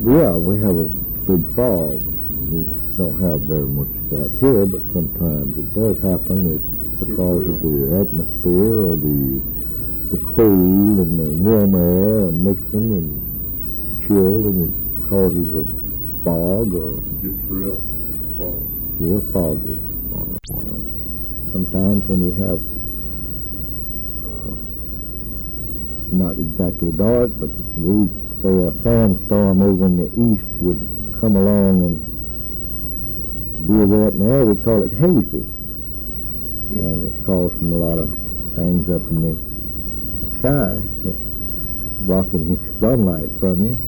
Yeah, we have a big fog. We don't have very much of that here, but sometimes it does happen. It's because of the atmosphere or the cold and the warm air mixing and chill, and it causes a fog or just real fog. Real foggy. Sometimes when you have not exactly dark, but we say a sandstorm over in the east would come along and be way up in the air, we call it hazy. Yeah. And it's caused from a lot of things up in the sky that's blocking the sunlight from you.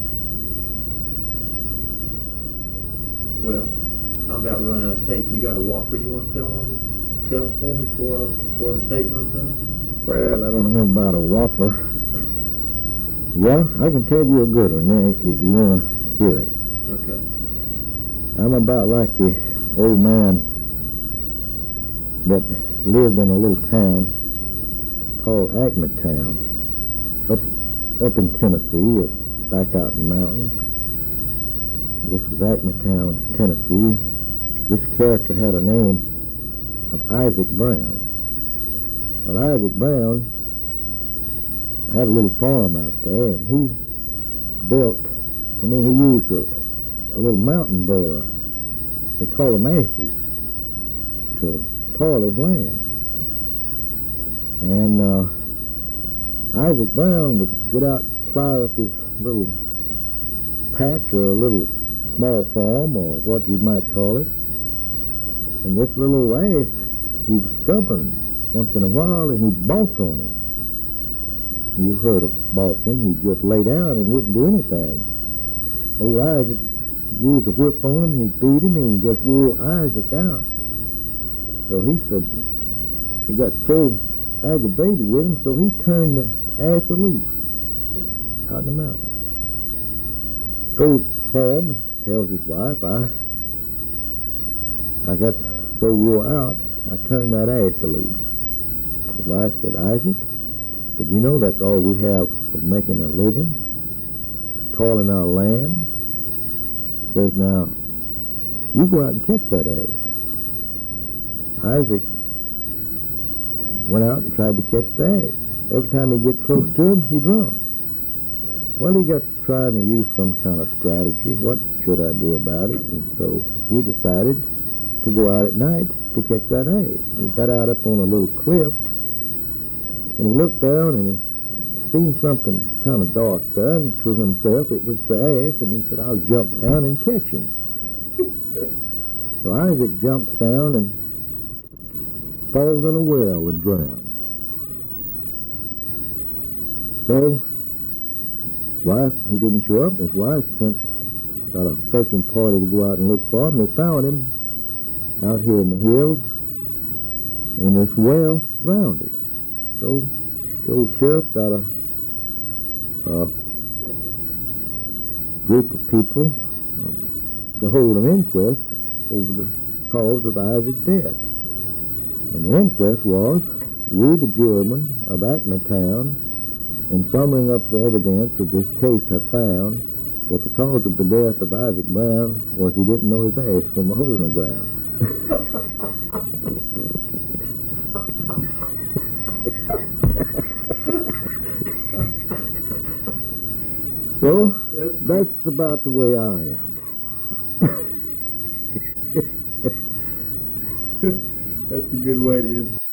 Well, I'm about running out of tape. You got a whopper you want to tell for me before the tape runs out? Well, I don't know about a whopper. Yeah, I can tell you a good one if you want to hear it. Okay. I'm about like the old man that lived in a little town called Acme Town, up in Tennessee, back out in the mountains. This was Acme Town, Tennessee. This character had a name of Isaac Brown. Well, Isaac Brown had a little farm out there, and he used a little mountain burr. They call them asses, to toil his land. And Isaac Brown would get out, plow up his little patch or a little small farm, or what you might call it. And this little ass, he was stubborn once in a while, and he'd balk on him. You've heard of balking. He'd just lay down and wouldn't do anything. Old Isaac used a whip on him, he'd beat him, and he just wore Isaac out. So he said, he got so aggravated with him, so he turned the ass loose out in the mountains. Goes home and tells his wife, I got so wore out, I turned that ass loose. His wife said, Isaac, did you know that's all we have of making a living, toiling our land? Says, now, you go out and catch that ass. Isaac went out and tried to catch the ass. Every time he'd get close to him, he'd run. Well, he got to trying to use some kind of strategy. What should I do about it? And so he decided to go out at night to catch that ass. He got out up on a little cliff, and he looked down, and he seen something kind of dark there, and to himself it was the ass, and he said, I'll jump down and catch him. So Isaac jumps down and falls in a well and drowns. So, wife, he didn't show up. His wife got a searching party to go out and look for him. They found him out here in the hills in this well, drowned. So the old sheriff got a group of people to hold an inquest over the cause of Isaac's death. And the inquest was, we, the jurymen of Acme Town, in summing up the evidence of this case, have found that the cause of the death of Isaac Brown was he didn't know his ass from a hole in the ground. So, that's about the way I am. That's a good way to end.